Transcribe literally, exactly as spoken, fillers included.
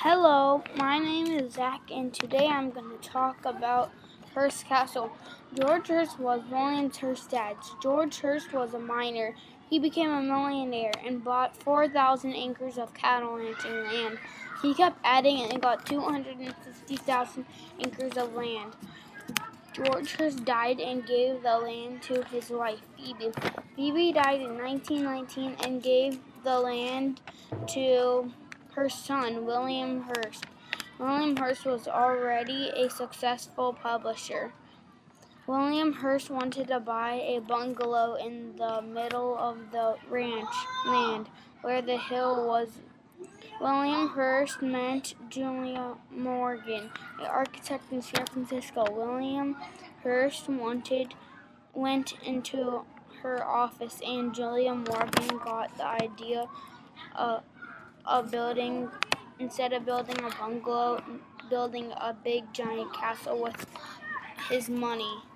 Hello, my name is Zach, and today I'm going to talk about Hearst Castle. George Hearst was William Hearst's dad. George Hearst was a miner. He became a millionaire and bought four thousand acres of cattle ranching land. He kept adding and got two hundred fifty thousand acres of land. George Hearst died and gave the land to his wife, Phoebe. Phoebe died in nineteen nineteen and gave the land to her son, William Hearst. William Hearst was already a successful publisher. William Hearst wanted to buy a bungalow in the middle of the ranch land where the hill was. William Hearst met Julia Morgan, an architect in San Francisco. William Hearst wanted, went into her office, and Julia Morgan got the idea of, of building, instead of building a bungalow, building a big giant castle with his money.